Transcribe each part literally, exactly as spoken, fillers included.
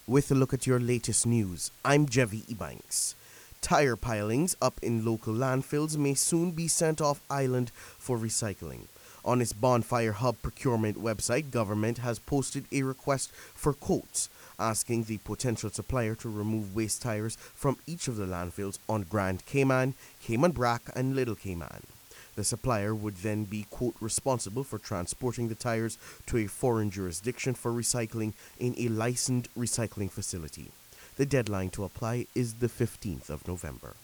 With a look at your latest news, I'm Jevi Ebanks. Tire pilings up in local landfills may soon be sent off island for recycling. On its Bonfire Hub procurement website, government has posted a request for quotes, asking the potential supplier to remove waste tires from each of the landfills on Grand Cayman, Cayman Brac, and Little Cayman. The supplier would then be, quote, responsible for transporting the tires to a foreign jurisdiction for recycling in a licensed recycling facility. The deadline to apply is the fifteenth of November.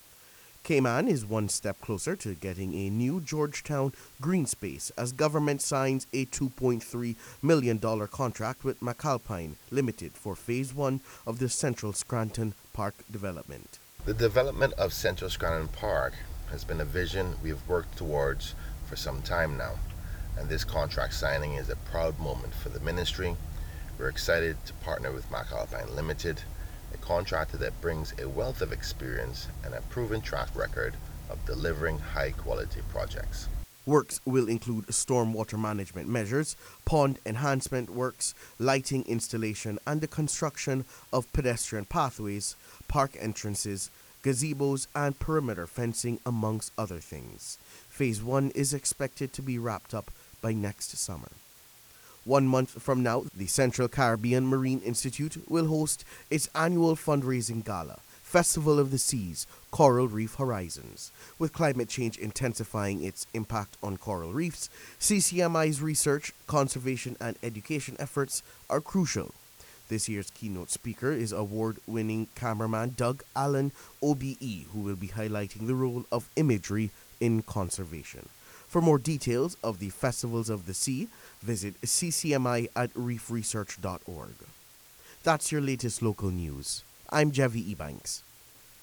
Cayman is one step closer to getting a new Georgetown green space as government signs a two point three million dollars contract with McAlpine Limited for Phase one of the Central Scranton Park development. The development of Central Scranton Park has been a vision we've worked towards for some time now, and this contract signing is a proud moment for the ministry. We're excited to partner with McAlpine Limited, a contractor that brings a wealth of experience and a proven track record of delivering high-quality projects. Works will include stormwater management measures, pond enhancement works, lighting installation, and the construction of pedestrian pathways, park entrances, gazebos, and perimeter fencing, amongst other things. Phase one is expected to be wrapped up by next summer. One month from now, the Central Caribbean Marine Institute will host its annual fundraising gala, Festival of the Seas, Coral Reef Horizons. With climate change intensifying its impact on coral reefs, C C M I's research, conservation, and education efforts are crucial. This year's keynote speaker is award-winning cameraman Doug Allen, O B E, who will be highlighting the role of imagery in conservation. For more details of the Festivals of the Sea, visit C C M I at reef research dot org. That's your latest local news. I'm Jevi Ebanks.